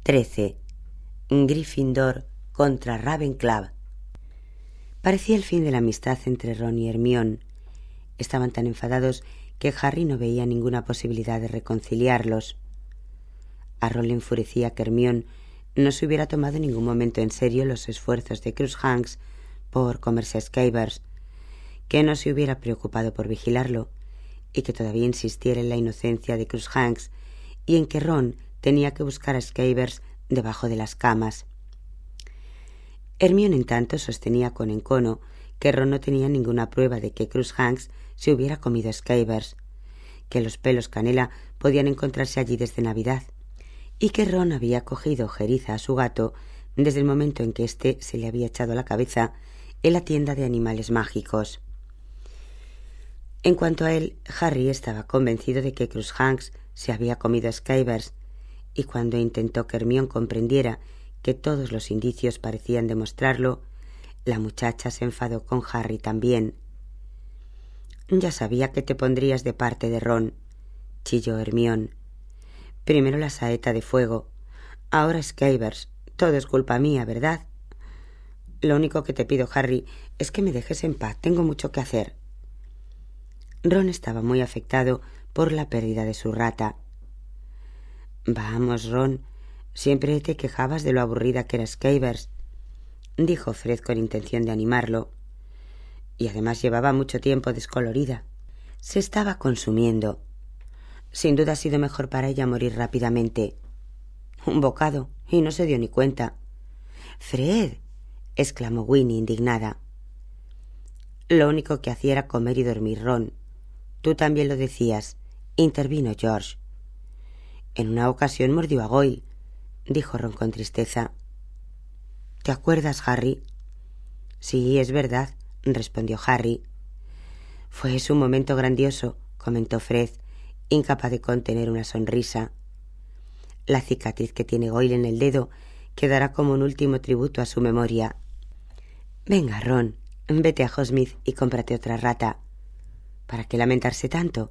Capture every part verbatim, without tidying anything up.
trece. Gryffindor contra Ravenclaw. Parecía el fin de la amistad entre Ron y Hermione. Estaban tan enfadados que Harry no veía ninguna posibilidad de reconciliarlos. A Ron le enfurecía que Hermione no se hubiera tomado en ningún momento en serio los esfuerzos de Crookshanks por comerse a Scabbers, que no se hubiera preocupado por vigilarlo y que todavía insistiera en la inocencia de Crookshanks y en que Ron tenía que buscar a Scabbers debajo de las camas. Hermione, en tanto, sostenía con encono que Ron no tenía ninguna prueba de que Crookshanks se hubiera comido a Scabbers, que los pelos canela podían encontrarse allí desde Navidad, y que Ron había cogido ojeriza a su gato desde el momento en que éste se le había echado a la cabeza en la tienda de animales mágicos. En cuanto a él, Harry estaba convencido de que Crookshanks se había comido a Scabbers, y cuando intentó que Hermione comprendiera que todos los indicios parecían demostrarlo, la muchacha se enfadó con Harry también. «Ya sabía que te pondrías de parte de Ron», chilló Hermione. «Primero la saeta de fuego, ahora Scabbers. Todo es culpa mía, ¿verdad? Lo único que te pido, Harry, es que me dejes en paz. Tengo mucho que hacer». Ron estaba muy afectado por la pérdida de su rata. «Vamos, Ron, siempre te quejabas de lo aburrida que era Scabbers», dijo Fred con intención de animarlo. «Y además llevaba mucho tiempo descolorida. Se estaba consumiendo. Sin duda ha sido mejor para ella morir rápidamente. Un bocado, y no se dio ni cuenta». «Fred», exclamó Winnie indignada. «Lo único que hacía era comer y dormir, Ron. Tú también lo decías», intervino George. «En una ocasión mordió a Goyle», dijo Ron con tristeza. «¿Te acuerdas, Harry?» «Sí, es verdad», respondió Harry. «Fue un momento grandioso», comentó Fred, incapaz de contener una sonrisa. «La cicatriz que tiene Goyle en el dedo quedará como un último tributo a su memoria. Venga, Ron, vete a Hogsmeade y cómprate otra rata. ¿Para qué lamentarse tanto?»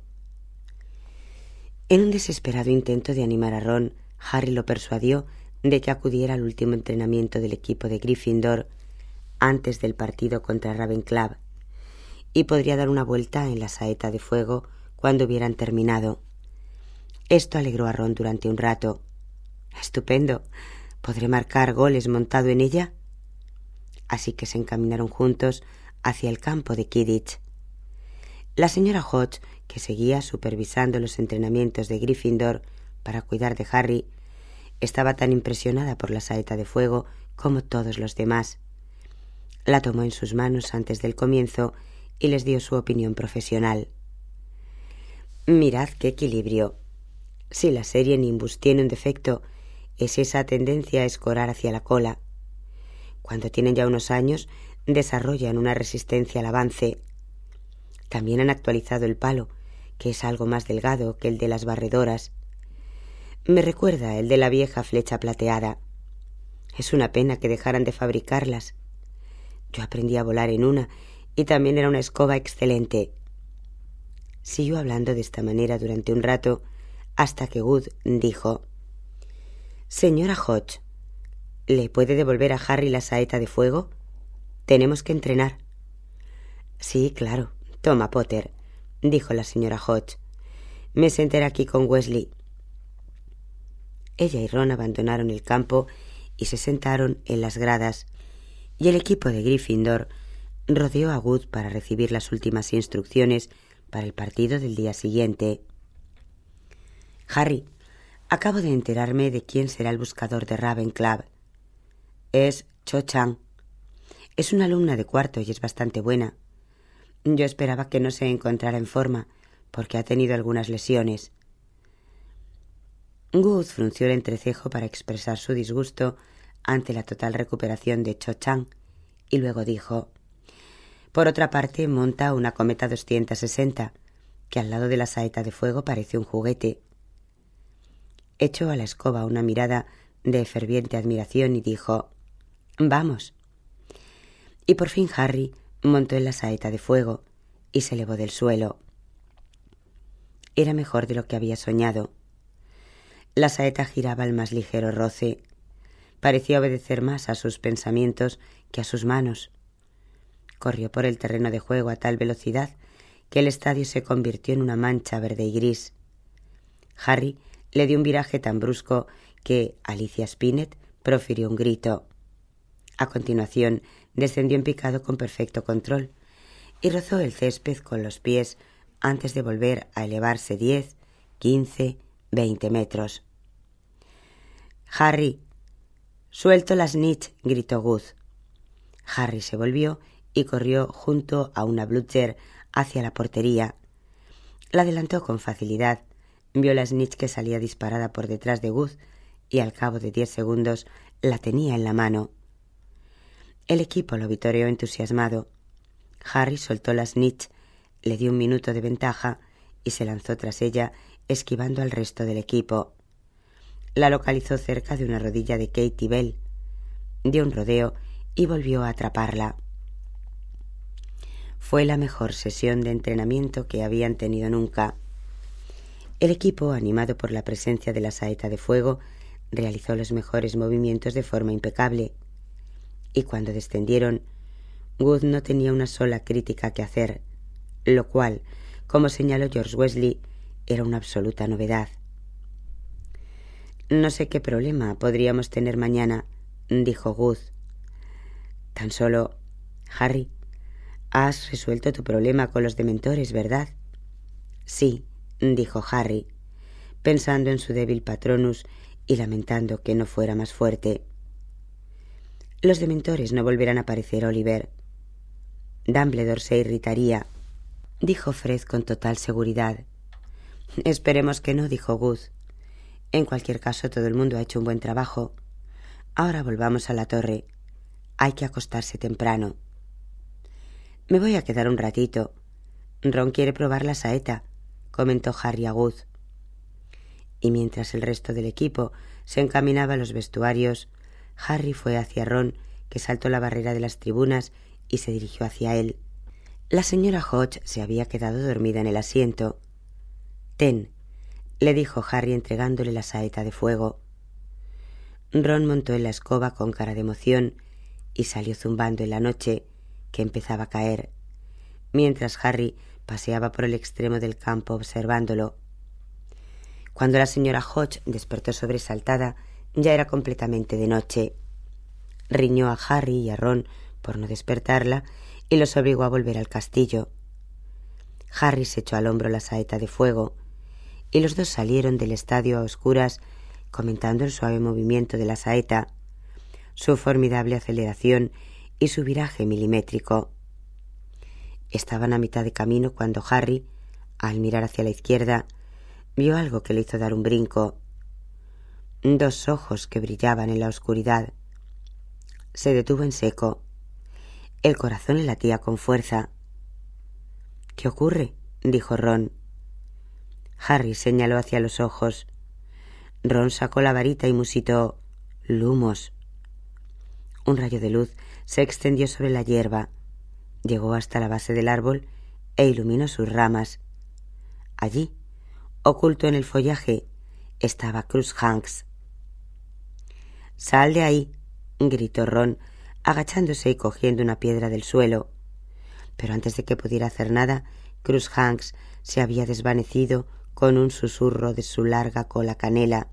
En un desesperado intento de animar a Ron, Harry lo persuadió de que acudiera al último entrenamiento del equipo de Gryffindor antes del partido contra Ravenclaw y podría dar una vuelta en la saeta de fuego cuando hubieran terminado. Esto alegró a Ron durante un rato. «Estupendo. ¿Podré marcar goles montado en ella?» Así que se encaminaron juntos hacia el campo de Quidditch. La señora Hodge, que seguía supervisando los entrenamientos de Gryffindor para cuidar de Harry, estaba tan impresionada por la saeta de fuego como todos los demás. La tomó en sus manos antes del comienzo y les dio su opinión profesional. «Mirad qué equilibrio. Si la serie Nimbus tiene un defecto, es esa tendencia a escorar hacia la cola. Cuando tienen ya unos años, desarrollan una resistencia al avance. También han actualizado el palo, que es algo más delgado que el de las barredoras. Me recuerda el de la vieja flecha plateada. Es una pena que dejaran de fabricarlas. Yo aprendí a volar en una y también era una escoba excelente». Siguió hablando de esta manera durante un rato hasta que Wood dijo: «Señora Hodge, ¿le puede devolver a Harry la saeta de fuego? Tenemos que entrenar». «Sí, claro. Toma, Potter», dijo la señora Hodge. «Me sentaré aquí con Weasley». Ella y Ron abandonaron el campo y se sentaron en las gradas, y el equipo de Gryffindor rodeó a Wood para recibir las últimas instrucciones para el partido del día siguiente. «Harry, acabo de enterarme de quién será el buscador de Ravenclaw. Es Cho Chang. Es una alumna de cuarto y es bastante buena. Yo esperaba que no se encontrara en forma, porque ha tenido algunas lesiones». Wood frunció el entrecejo para expresar su disgusto ante la total recuperación de Cho Chang y luego dijo: «Por otra parte, monta una cometa doscientos sesenta, que al lado de la saeta de fuego parece un juguete». Echó a la escoba una mirada de ferviente admiración y dijo: «Vamos». Y por fin Harry montó en la saeta de fuego y se elevó del suelo. Era mejor de lo que había soñado. La saeta giraba al más ligero roce. Parecía obedecer más a sus pensamientos que a sus manos. Corrió por el terreno de juego a tal velocidad que el estadio se convirtió en una mancha verde y gris. Harry le dio un viraje tan brusco que Alicia Spinnet profirió un grito. A continuación, descendió en picado con perfecto control y rozó el césped con los pies antes de volver a elevarse diez, quince, veinte metros. «Harry, suelto la snitch», gritó Good. Harry se volvió y corrió junto a una bludger hacia la portería. La adelantó con facilidad, vio la snitch que salía disparada por detrás de Good y al cabo de diez segundos la tenía en la mano. El equipo lo vitoreó entusiasmado. Harry soltó la snitch, le dio un minuto de ventaja y se lanzó tras ella, esquivando al resto del equipo. La localizó cerca de una rodilla de Katie Bell. Dio un rodeo y volvió a atraparla. Fue la mejor sesión de entrenamiento que habían tenido nunca. El equipo, animado por la presencia de la saeta de fuego, realizó los mejores movimientos de forma impecable. Y cuando descendieron, Good no tenía una sola crítica que hacer, lo cual, como señaló George Weasley, era una absoluta novedad. «No sé qué problema podríamos tener mañana», dijo Good. «Tan solo, Harry, has resuelto tu problema con los dementores, ¿verdad?» «Sí», dijo Harry, pensando en su débil Patronus y lamentando que no fuera más fuerte. «Los dementores no volverán a aparecer, Oliver. Dumbledore se irritaría», dijo Fred con total seguridad. «Esperemos que no», dijo Good. «En cualquier caso, todo el mundo ha hecho un buen trabajo. Ahora volvamos a la torre. Hay que acostarse temprano». «Me voy a quedar un ratito. Ron quiere probar la saeta», comentó Harry a Good. Y mientras el resto del equipo se encaminaba a los vestuarios, Harry fue hacia Ron, que saltó la barrera de las tribunas y se dirigió hacia él. La señora Hodge se había quedado dormida en el asiento. «Ten», le dijo Harry entregándole la saeta de fuego. Ron montó en la escoba con cara de emoción y salió zumbando en la noche, que empezaba a caer, mientras Harry paseaba por el extremo del campo observándolo. Cuando la señora Hodge despertó sobresaltada, ya era completamente de noche. Riñó a Harry y a Ron por no despertarla y los obligó a volver al castillo. Harry se echó al hombro la saeta de fuego y los dos salieron del estadio a oscuras, comentando el suave movimiento de la saeta, su formidable aceleración y su viraje milimétrico. Estaban a mitad de camino cuando Harry, al mirar hacia la izquierda, vio algo que le hizo dar un brinco. Dos ojos que brillaban en la oscuridad. Se detuvo en seco. El corazón le latía con fuerza. «¿Qué ocurre?», dijo Ron. Harry señaló hacia los ojos. Ron sacó la varita y musitó «Lumos». Un rayo de luz se extendió sobre la hierba, llegó hasta la base del árbol e iluminó sus ramas. Allí, oculto en el follaje, estaba Crookshanks. «Sal de ahí», gritó Ron, agachándose y cogiendo una piedra del suelo. Pero antes de que pudiera hacer nada, Crookshanks se había desvanecido con un susurro de su larga cola canela.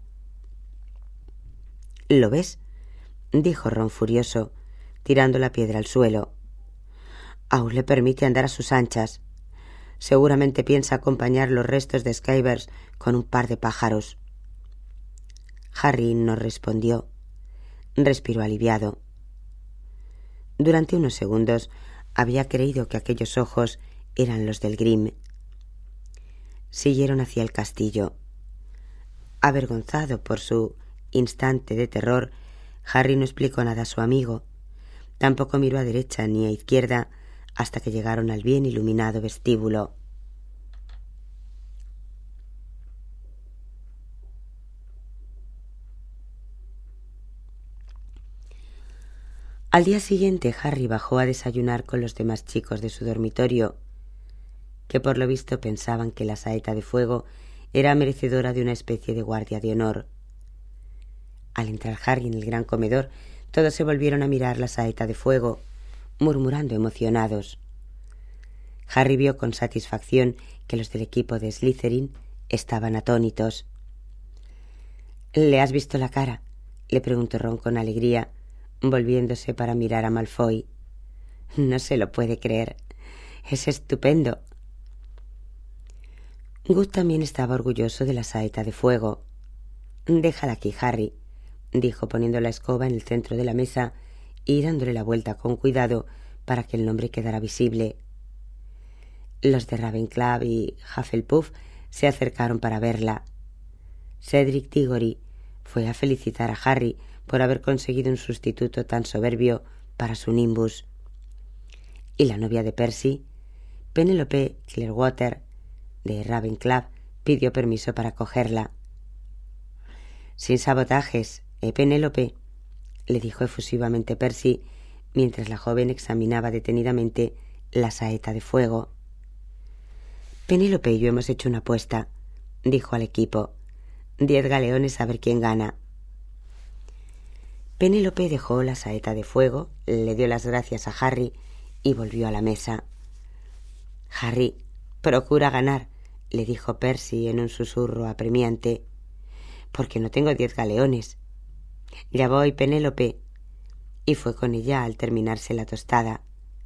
«¿Lo ves?», dijo Ron furioso, tirando la piedra al suelo. «Aún le permite andar a sus anchas. Seguramente piensa acompañar los restos de Scabbers con un par de pájaros». Harry no respondió. Respiró aliviado. Durante unos segundos había creído que aquellos ojos eran los del Grim. Siguieron hacia el castillo. Avergonzado por su instante de terror, Harry no explicó nada a su amigo. Tampoco miró a derecha ni a izquierda hasta que llegaron al bien iluminado vestíbulo. Al día siguiente, Harry bajó a desayunar con los demás chicos de su dormitorio, que por lo visto pensaban que la saeta de fuego era merecedora de una especie de guardia de honor. Al entrar Harry en el gran comedor, todos se volvieron a mirar la saeta de fuego, murmurando emocionados. Harry vio con satisfacción que los del equipo de Slytherin estaban atónitos. —¿Le has visto la cara? —le preguntó Ron con alegría, volviéndose para mirar a Malfoy. —No se lo puede creer. Es estupendo. Good también estaba orgulloso de la saeta de fuego. —Déjala aquí, Harry —dijo poniendo la escoba en el centro de la mesa y dándole la vuelta con cuidado para que el nombre quedara visible. Los de Ravenclaw y Hufflepuff se acercaron para verla. Cedric Diggory fue a felicitar a Harry por haber conseguido un sustituto tan soberbio para su Nimbus. Y la novia de Percy, Penelope Clearwater, de Ravenclaw, pidió permiso para cogerla. —Sin sabotajes, ¿eh, Penélope? —le dijo efusivamente Percy, mientras la joven examinaba detenidamente la saeta de fuego. —Penélope y yo hemos hecho una apuesta —dijo al equipo—. Diez galeones a ver quién gana. Penélope dejó la saeta de fuego, le dio las gracias a Harry y volvió a la mesa. —Harry, procura ganar —le dijo Percy en un susurro apremiante—, porque no tengo diez galeones. —Ya voy, Penélope. Y fue con ella al terminarse la tostada.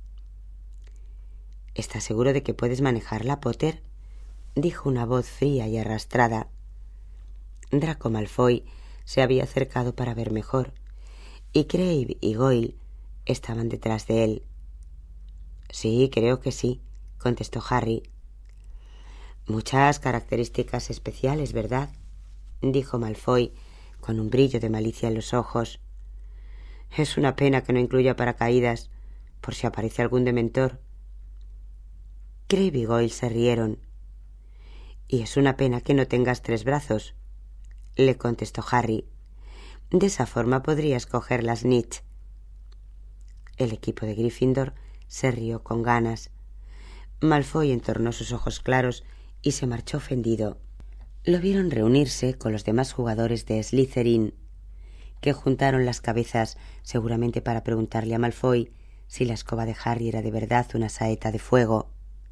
—¿Estás seguro de que puedes manejarla, Potter? —dijo una voz fría y arrastrada. Draco Malfoy se había acercado para ver mejor, y Crabbe y Goyle estaban detrás de él. —Sí, creo que sí —contestó Harry. —Muchas características especiales, ¿verdad? —dijo Malfoy con un brillo de malicia en los ojos. Es una pena que no incluya paracaídas, por si aparece algún dementor. Crabbe y Goyle se rieron. —Y es una pena que no tengas tres brazos —le contestó Harry—. De esa forma podrías coger las Snitch. El equipo de Gryffindor se rió con ganas. Malfoy entornó sus ojos claros y se marchó ofendido. Lo vieron reunirse con los demás jugadores de Slytherin, que juntaron las cabezas seguramente para preguntarle a Malfoy si la escoba de Harry era de verdad una saeta de fuego.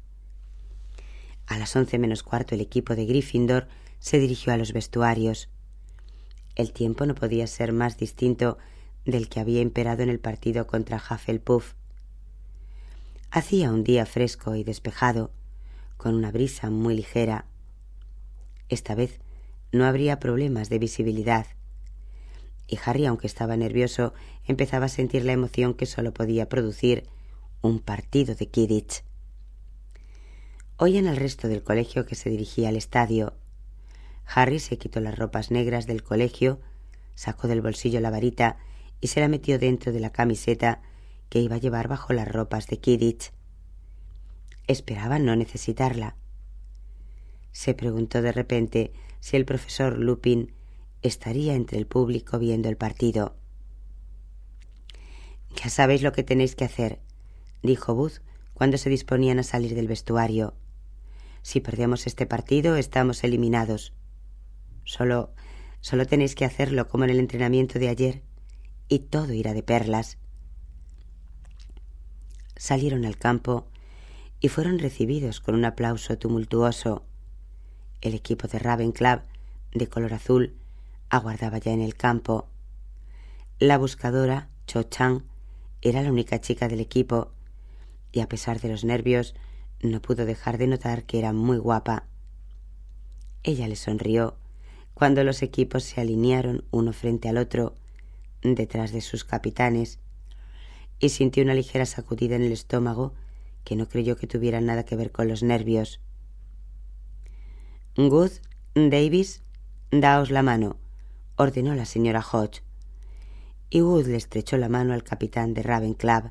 A las once menos cuarto el equipo de Gryffindor se dirigió a los vestuarios. El tiempo no podía ser más distinto del que había imperado en el partido contra Hufflepuff. Hacía un día fresco y despejado, con una brisa muy ligera. Esta vez no habría problemas de visibilidad, y Harry, aunque estaba nervioso, empezaba a sentir la emoción que solo podía producir un partido de Quidditch. Oían al resto del colegio que se dirigía al estadio. Harry se quitó las ropas negras del colegio, sacó del bolsillo la varita y se la metió dentro de la camiseta que iba a llevar bajo las ropas de Quidditch. Esperaba no necesitarla. Se preguntó de repente si el profesor Lupin estaría entre el público viendo el partido. —Ya sabéis lo que tenéis que hacer —dijo Booth cuando se disponían a salir del vestuario. Si perdemos este partido, estamos eliminados. Solo, solo tenéis que hacerlo como en el entrenamiento de ayer y todo irá de perlas. Salieron al campo y fueron recibidos con un aplauso tumultuoso. El equipo de Ravenclaw, de color azul, aguardaba ya en el campo. La buscadora, Cho Chang, era la única chica del equipo y, a pesar de los nervios, no pudo dejar de notar que era muy guapa. Ella le sonrió cuando los equipos se alinearon uno frente al otro, detrás de sus capitanes, y sintió una ligera sacudida en el estómago que no creyó que tuviera nada que ver con los nervios. —Good, Davis, daos la mano —ordenó la señora Hodge. Y Wood le estrechó la mano al capitán de Ravenclaw.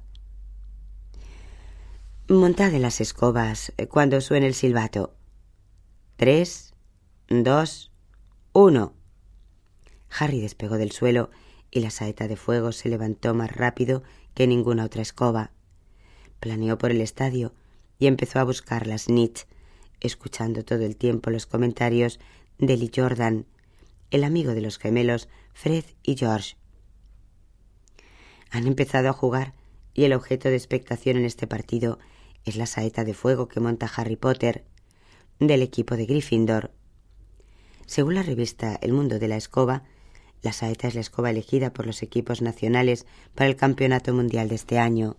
—Montad en las escobas cuando suene el silbato. Tres, dos, uno. Harry despegó del suelo y la saeta de fuego se levantó más rápido que ninguna otra escoba. Planeó por el estadio y empezó a buscar la snitch escuchando todo el tiempo los comentarios de Lee Jordan, el amigo de los gemelos Fred y George. Han empezado a jugar y el objeto de expectación en este partido es la saeta de fuego que monta Harry Potter, del equipo de Gryffindor. Según la revista El Mundo de la Escoba, la saeta es la escoba elegida por los equipos nacionales para el Campeonato Mundial de este año.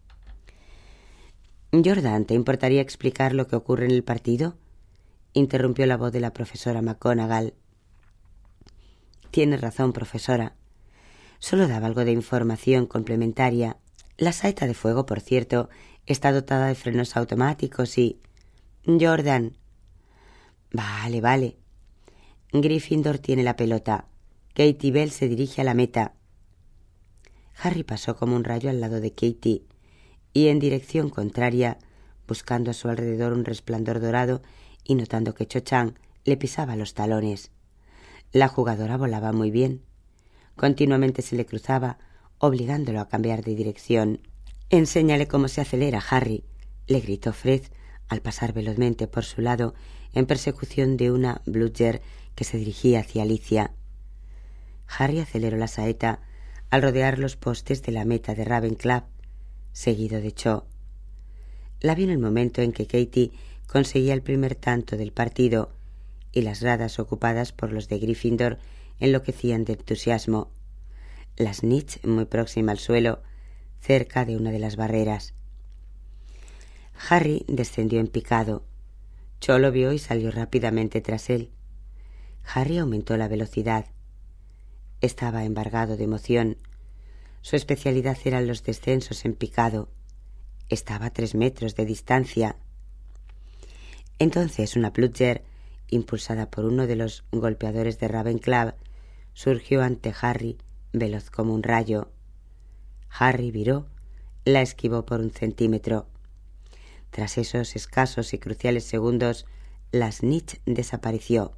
«Jordan, ¿te importaría explicar lo que ocurre en el partido?», interrumpió la voz de la profesora McGonagall. «Tiene razón, profesora. Solo daba algo de información complementaria. La saeta de fuego, por cierto, está dotada de frenos automáticos y...» «Jordan». «Vale, vale. Gryffindor tiene la pelota. Katie Bell se dirige a la meta». Harry pasó como un rayo al lado de Katie y en dirección contraria, buscando a su alrededor un resplandor dorado y notando que Cho Chang le pisaba los talones. La jugadora volaba muy bien. Continuamente se le cruzaba, obligándolo a cambiar de dirección. «Enséñale cómo se acelera, Harry», le gritó Fred al pasar velozmente por su lado en persecución de una bludger que se dirigía hacia Alicia. Harry aceleró la saeta al rodear los postes de la meta de Ravenclaw, seguido de Cho. La vio en el momento en que Katie conseguía el primer tanto del partido y las gradas ocupadas por los de Gryffindor enloquecían de entusiasmo. La Snitch muy próxima al suelo, cerca de una de las barreras. Harry descendió en picado. Cho lo vio y salió rápidamente tras él. Harry aumentó la velocidad. Estaba embargado de emoción. Su especialidad eran los descensos en picado. Estaba a tres metros de distancia. Entonces una bludger, impulsada por uno de los golpeadores de Ravenclaw, surgió ante Harry, veloz como un rayo. Harry viró, la esquivó por un centímetro. Tras esos escasos y cruciales segundos, la Snitch desapareció.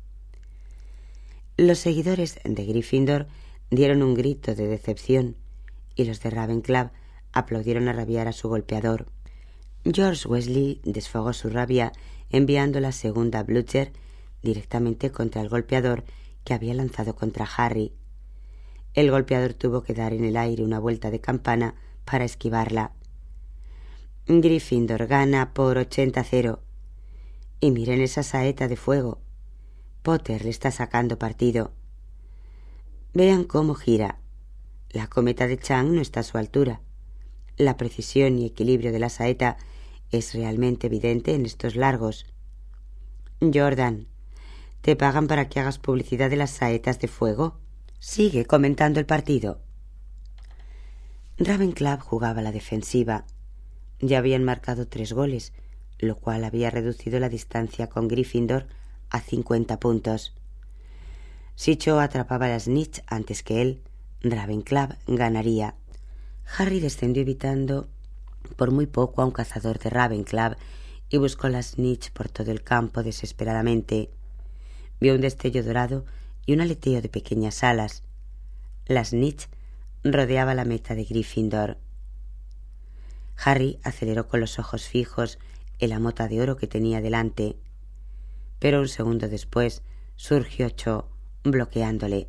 Los seguidores de Gryffindor dieron un grito de decepción y los de Ravenclaw aplaudieron a rabiar a su golpeador. George Weasley desfogó su rabia enviando la segunda bludger directamente contra el golpeador que había lanzado contra Harry. El golpeador tuvo que dar en el aire una vuelta de campana para esquivarla. Gryffindor gana por ochenta a cero. Y miren esa saeta de fuego. Potter le está sacando partido. Vean cómo gira. La cometa de Chang no está a su altura. La precisión y equilibrio de la saeta es realmente evidente en estos largos. Jordan, ¿te pagan para que hagas publicidad de las saetas de fuego? Sigue comentando el partido. Ravenclaw jugaba a la defensiva. Ya habían marcado tres goles, lo cual había reducido la distancia con Gryffindor a cincuenta puntos. Si Cho atrapaba a la Snitch antes que él, Ravenclaw ganaría. Harry descendió evitando por muy poco a un cazador de Ravenclaw y buscó la Snitch por todo el campo desesperadamente. Vio un destello dorado y un aleteo de pequeñas alas. La Snitch rodeaba la meta de Gryffindor. Harry aceleró con los ojos fijos en la mota de oro que tenía delante, pero un segundo después surgió Cho, bloqueándole.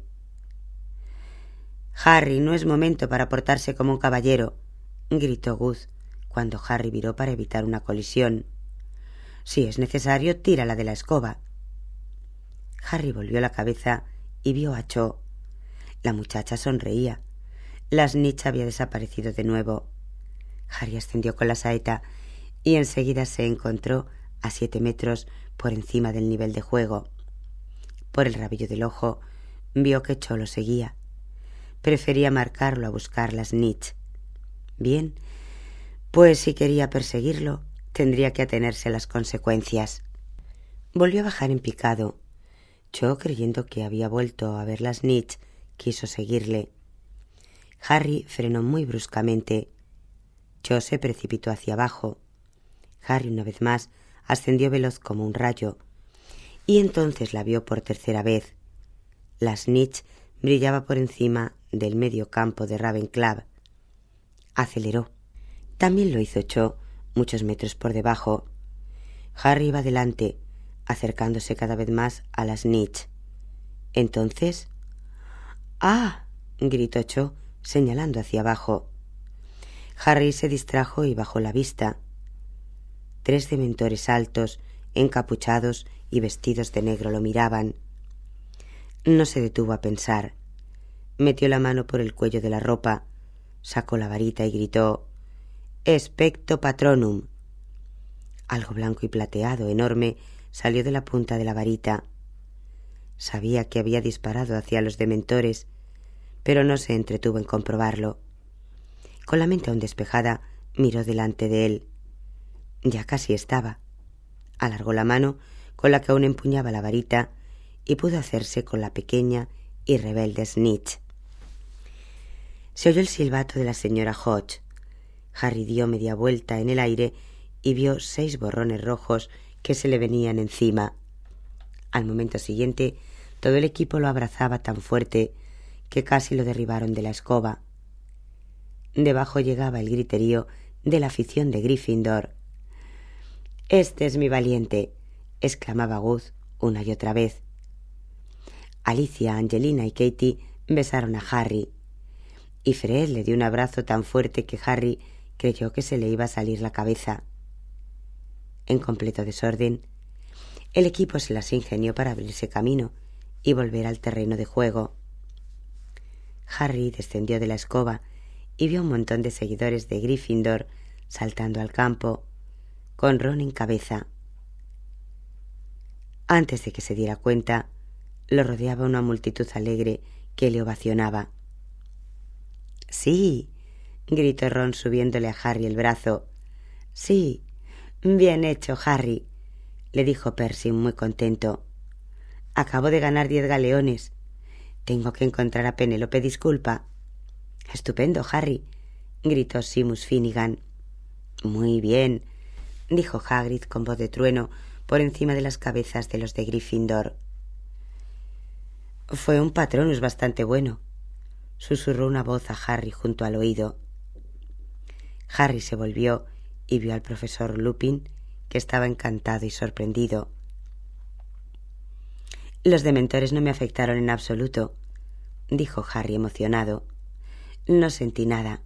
«Harry, no es momento para portarse como un caballero», gritó Gus, cuando Harry viró para evitar una colisión. «Si es necesario, tírala de la escoba». Harry volvió la cabeza y vio a Cho. La muchacha sonreía. La Snitch había desaparecido de nuevo. Harry ascendió con la saeta y enseguida se encontró a siete metros por encima del nivel de juego. Por el rabillo del ojo vio que Cho lo seguía. Prefería marcarlo a buscar la Snitch. Bien, pues si quería perseguirlo, tendría que atenerse a las consecuencias. Volvió a bajar en picado. Cho, creyendo que había vuelto a ver la Snitch, quiso seguirle. Harry frenó muy bruscamente. Cho se precipitó hacia abajo. Harry, una vez más, ascendió veloz como un rayo, y entonces la vio por tercera vez. La Snitch brillaba por encima del medio campo de Ravenclaw. Aceleró. También lo hizo Cho, muchos metros por debajo. Harry iba delante, acercándose cada vez más a la snitch. Entonces... ¡Ah!, gritó Cho, señalando hacia abajo. Harry se distrajo y bajó la vista. Tres dementores altos, encapuchados y vestidos de negro lo miraban. No se detuvo a pensar. Metió la mano por el cuello de la ropa, sacó la varita y gritó: «Expecto Patronum». Algo blanco y plateado, enorme, salió de la punta de la varita. Sabía que había disparado hacia los dementores, pero no se entretuvo en comprobarlo. Con la mente aún despejada, miró delante de él. Ya casi estaba. Alargó la mano con la que aún empuñaba la varita y pudo hacerse con la pequeña y rebelde snitch. Se oyó el silbato de la señora Hodge. Harry dio media vuelta en el aire y vio seis borrones rojos que se le venían encima. Al momento siguiente, todo el equipo lo abrazaba tan fuerte que casi lo derribaron de la escoba. Debajo llegaba el griterío de la afición de Gryffindor. «Este es mi valiente», exclamaba Good una y otra vez. Alicia, Angelina y Katie besaron a Harry, y Fred le dio un abrazo tan fuerte que Harry creyó que se le iba a salir la cabeza. En completo desorden, el equipo se las ingenió para abrirse camino y volver al terreno de juego. Harry descendió de la escoba y vio un montón de seguidores de Gryffindor saltando al campo, con Ron en cabeza. Antes de que se diera cuenta, lo rodeaba una multitud alegre que le ovacionaba. «Sí», gritó Ron subiéndole a Harry el brazo. «Sí, bien hecho, Harry», le dijo Percy muy contento. «Acabo de ganar diez galeones. Tengo que encontrar a Penélope, disculpa». «Estupendo, Harry», gritó Seamus Finnegan. «Muy bien», dijo Hagrid con voz de trueno por encima de las cabezas de los de Gryffindor. «Fue un Patronus bastante bueno», susurró una voz a Harry junto al oído. Harry se volvió y vio al profesor Lupin, que estaba encantado y sorprendido. «Los dementores no me afectaron en absoluto», dijo Harry emocionado. «No sentí nada».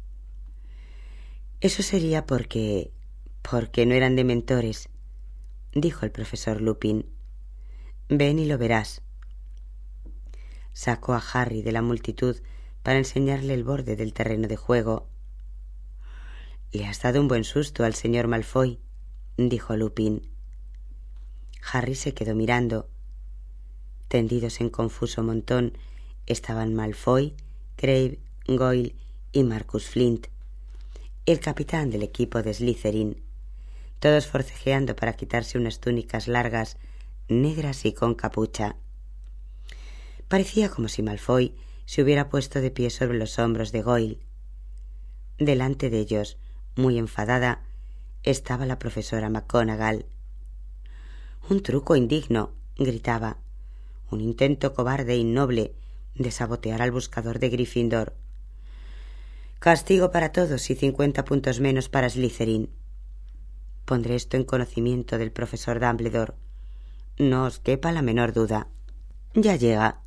«Eso sería porque... porque no eran dementores», dijo el profesor Lupin. «Ven y lo verás». Sacó a Harry de la multitud para enseñarle el borde del terreno de juego. «Le has dado un buen susto al señor Malfoy», dijo Lupin. Harry se quedó mirando. Tendidos en confuso montón estaban Malfoy, Crabbe, Goyle y Marcus Flint, el capitán del equipo de Slytherin, todos forcejeando para quitarse unas túnicas largas, negras y con capucha. Parecía como si Malfoy se hubiera puesto de pie sobre los hombros de Goyle. Delante de ellos, muy enfadada, estaba la profesora McGonagall. «Un truco indigno», gritaba. «Un intento cobarde e innoble de sabotear al buscador de Gryffindor. Castigo para todos y cincuenta puntos menos para Slytherin. Pondré esto en conocimiento del profesor Dumbledore. No os quepa la menor duda. Ya llega».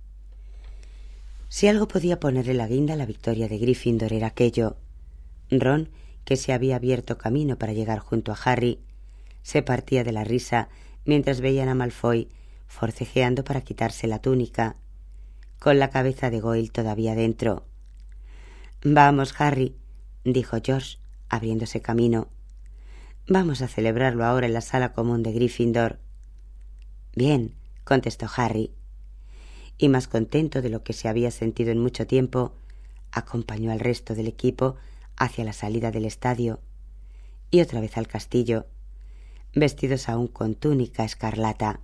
Si algo podía ponerle la guinda a la victoria de Gryffindor era aquello. Ron, que se había abierto camino para llegar junto a Harry, se partía de la risa mientras veían a Malfoy forcejeando para quitarse la túnica, con la cabeza de Goyle todavía dentro. «Vamos, Harry», dijo George, abriéndose camino. «Vamos a celebrarlo ahora en la sala común de Gryffindor». «Bien», contestó Harry. Y más contento de lo que se había sentido en mucho tiempo, acompañó al resto del equipo hacia la salida del estadio y otra vez al castillo, vestidos aún con túnica escarlata.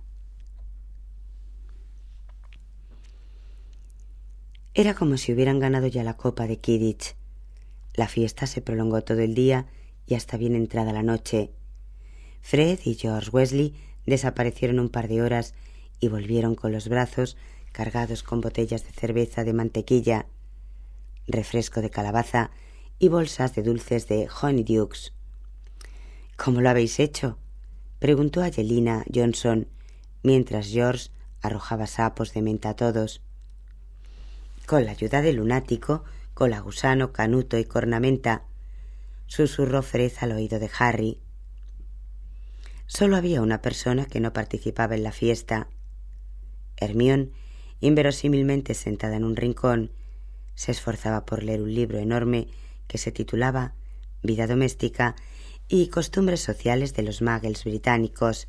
Era como si hubieran ganado ya la copa de Quidditch. La fiesta se prolongó todo el día y hasta bien entrada la noche. Fred y George Weasley desaparecieron un par de horas y volvieron con los brazos cargados con botellas de cerveza de mantequilla, refresco de calabaza y bolsas de dulces de Honeydukes. «¿Cómo lo habéis hecho?», preguntó Angelina Johnson, mientras George arrojaba sapos de menta a todos. Con la ayuda del lunático, Colagusano, Canuto y Cornamenta, susurró Fred al oído de Harry. Solo había una persona que no participaba en la fiesta. Hermione, inverosímilmente sentada en un rincón, se esforzaba por leer un libro enorme que se titulaba Vida doméstica y costumbres sociales de los muggles británicos.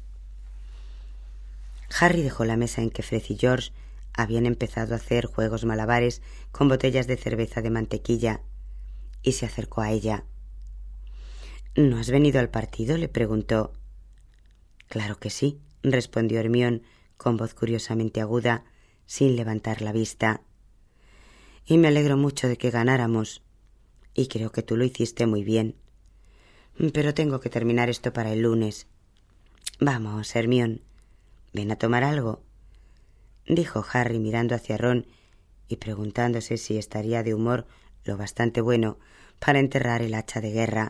Harry dejó la mesa en que Fred y George habían empezado a hacer juegos malabares con botellas de cerveza de mantequilla y se acercó a ella. —¿No has venido al partido? —le preguntó. —Claro que sí —respondió Hermione con voz curiosamente aguda, sin levantar la vista—. Y me alegro mucho de que ganáramos. Y creo que tú lo hiciste muy bien. Pero tengo que terminar esto para el lunes. Vamos, Hermione, ven a tomar algo, dijo Harry mirando hacia Ron y preguntándose si estaría de humor lo bastante bueno para enterrar el hacha de guerra.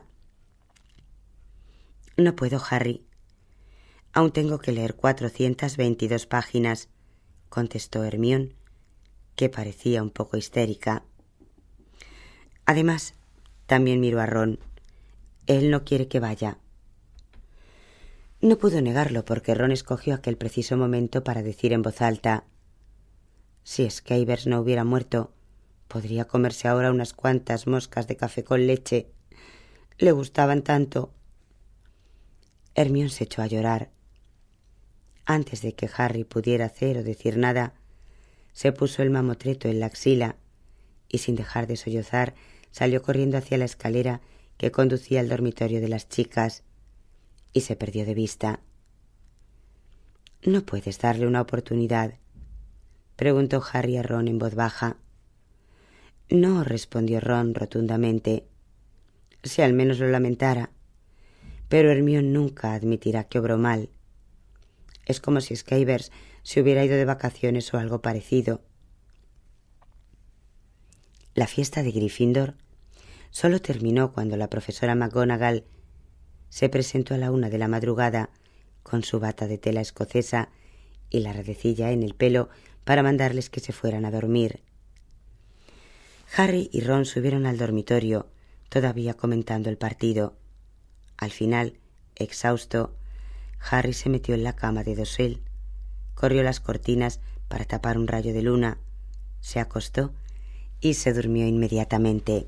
No puedo, Harry. Aún tengo que leer cuatrocientas veintidós páginas, contestó Hermione, que parecía un poco histérica. Además, también miró a Ron. Él no quiere que vaya. No pudo negarlo porque Ron escogió aquel preciso momento para decir en voz alta: si Scabbers no hubiera muerto, podría comerse ahora unas cuantas moscas de café con leche. Le gustaban tanto. Hermione se echó a llorar. Antes de que Harry pudiera hacer o decir nada, se puso el mamotreto en la axila y, sin dejar de sollozar, salió corriendo hacia la escalera que conducía al dormitorio de las chicas y se perdió de vista. —¿No puedes darle una oportunidad? —preguntó Harry a Ron en voz baja. —No —respondió Ron rotundamente—, si al menos lo lamentara. Pero Hermione nunca admitirá que obró mal. Es como si Scabbers se hubiera ido de vacaciones o algo parecido. La fiesta de Gryffindor solo terminó cuando la profesora McGonagall se presentó a la una de la madrugada con su bata de tela escocesa y la redecilla en el pelo para mandarles que se fueran a dormir. Harry y Ron subieron al dormitorio, todavía comentando el partido. Al final, exhausto, Harry se metió en la cama de dosel, corrió las cortinas para tapar un rayo de luna, se acostó y se durmió inmediatamente.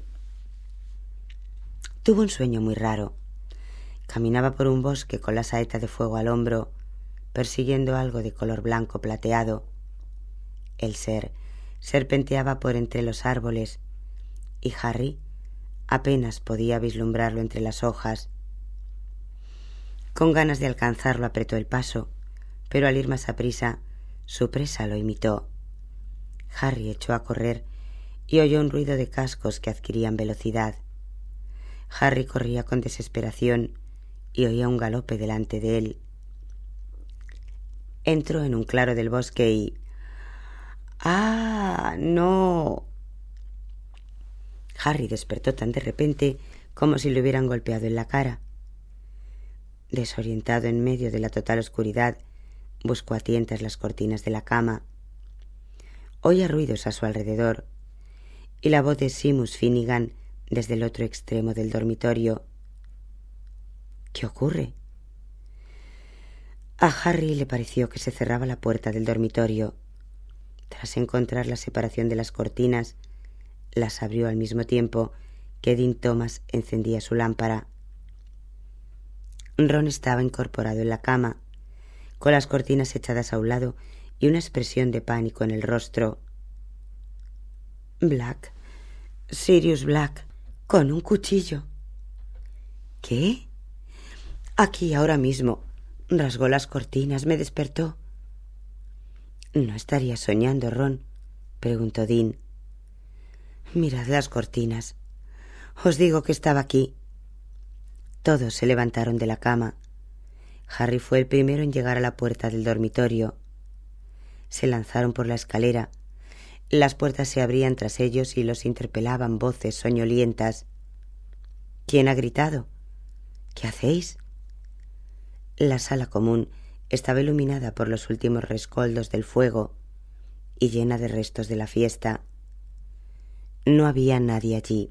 Tuvo un sueño muy raro. Caminaba por un bosque con la saeta de fuego al hombro, persiguiendo algo de color blanco plateado. El ser serpenteaba por entre los árboles y Harry apenas podía vislumbrarlo entre las hojas. Con ganas de alcanzarlo apretó el paso, pero al ir más aprisa, su presa lo imitó. Harry echó a correr y oyó un ruido de cascos que adquirían velocidad. Harry corría con desesperación y oía un galope delante de él. Entró en un claro del bosque y... ¡Ah, no! Harry despertó tan de repente como si le hubieran golpeado en la cara. Desorientado en medio de la total oscuridad, buscó a tientas las cortinas de la cama. Oía ruidos a su alrededor y la voz de Seamus Finnegan desde el otro extremo del dormitorio. ¿Qué ocurre? A Harry le pareció que se cerraba la puerta del dormitorio. Tras encontrar la separación de las cortinas, las abrió al mismo tiempo que Dean Thomas encendía su lámpara. Ron estaba incorporado en la cama, con las cortinas echadas a un lado y una expresión de pánico en el rostro. Black, Sirius Black, con un cuchillo. ¿Qué? Aquí, ahora mismo. Rasgó las cortinas, me despertó. ¿No estaría soñando, Ron?, preguntó Dean. Mirad las cortinas. Os digo que estaba aquí. Todos se levantaron de la cama. Harry fue el primero en llegar a la puerta del dormitorio. Se lanzaron por la escalera. Las puertas se abrían tras ellos y los interpelaban voces soñolientas. ¿Quién ha gritado? ¿Qué hacéis? La sala común estaba iluminada por los últimos rescoldos del fuego y llena de restos de la fiesta. No había nadie allí.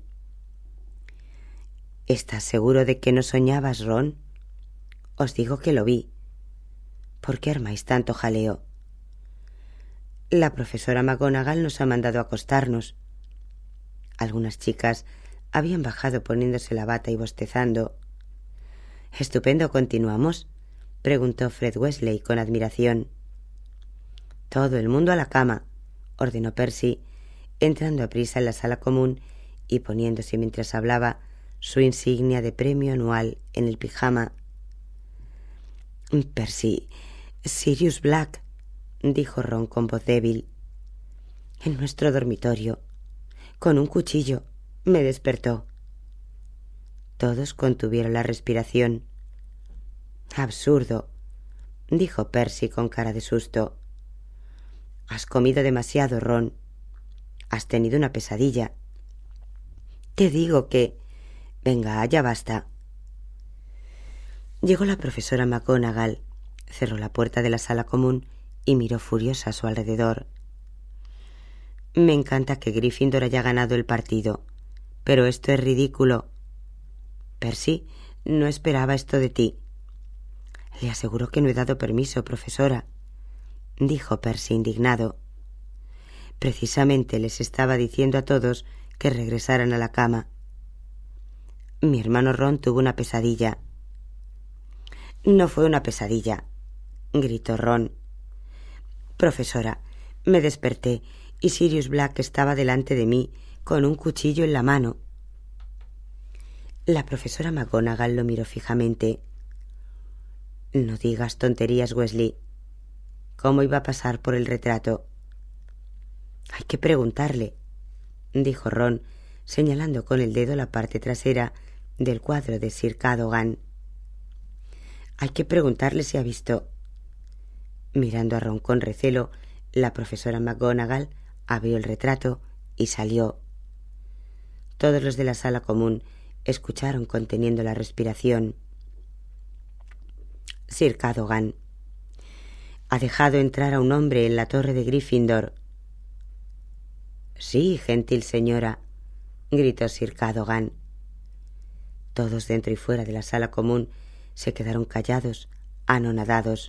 ¿Estás seguro de que no soñabas, Ron? Os digo que lo vi. ¿Por qué armáis tanto jaleo? La profesora McGonagall nos ha mandado acostarnos. Algunas chicas habían bajado poniéndose la bata y bostezando. —Estupendo, ¿continuamos? —preguntó Fred Weasley con admiración. —Todo el mundo a la cama —ordenó Percy, entrando a prisa en la sala común y poniéndose mientras hablaba su insignia de premio anual en el pijama. —Percy, Sirius Black —dijo Ron con voz débil—, en nuestro dormitorio, con un cuchillo, me despertó. Todos contuvieron la respiración. —Absurdo —dijo Percy con cara de susto—. Has comido demasiado, Ron. Has tenido una pesadilla. Te digo que... Venga, ya basta. Llegó la profesora McGonagall, cerró la puerta de la sala común y miró furiosa a su alrededor. Me encanta que Gryffindor haya ganado el partido, pero esto es ridículo. Percy, no esperaba esto de ti. Le aseguro que no he dado permiso, profesora, dijo Percy indignado. Precisamente les estaba diciendo a todos que regresaran a la cama. Mi hermano Ron tuvo una pesadilla. No fue una pesadilla, gritó Ron. Profesora, me desperté y Sirius Black estaba delante de mí con un cuchillo en la mano. La profesora McGonagall lo miró fijamente. No digas tonterías, Weasley. ¿Cómo iba a pasar por el retrato? Hay que preguntarle, dijo Ron, señalando con el dedo la parte trasera del cuadro de Sir Cadogan. Hay que preguntarle si ha visto... Mirando a Ron con recelo, la profesora McGonagall abrió el retrato y salió. Todos los de la sala común escucharon conteniendo la respiración. Sir Cadogan. Ha dejado entrar a un hombre en la torre de Gryffindor. Sí, gentil señora, gritó Sir Cadogan. Todos dentro y fuera de la sala común se quedaron callados, anonadados.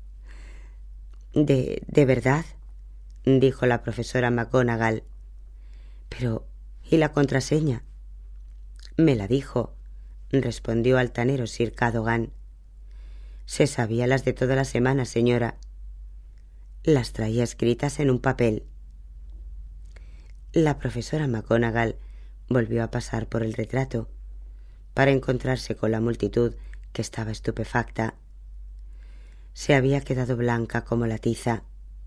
¿De, de verdad? Dijo la profesora McGonagall. Pero, ¿y la contraseña? Me la dijo, respondió altanero Sir Cadogan. Se sabía las de toda la semana, señora. Las traía escritas en un papel. La profesora McGonagall volvió a pasar por el retrato para encontrarse con la multitud que estaba estupefacta. Se había quedado blanca como la tiza.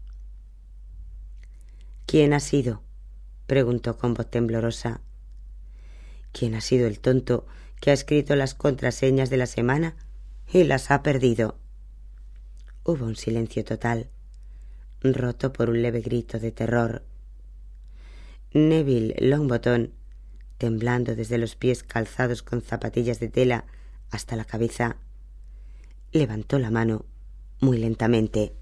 ¿Quién ha sido?, preguntó con voz temblorosa. ¿Quién ha sido el tonto que ha escrito las contraseñas de la semana y las ha perdido? Hubo un silencio total, roto por un leve grito de terror. Neville Longbottom, temblando desde los pies calzados con zapatillas de tela hasta la cabeza, levantó la mano muy lentamente.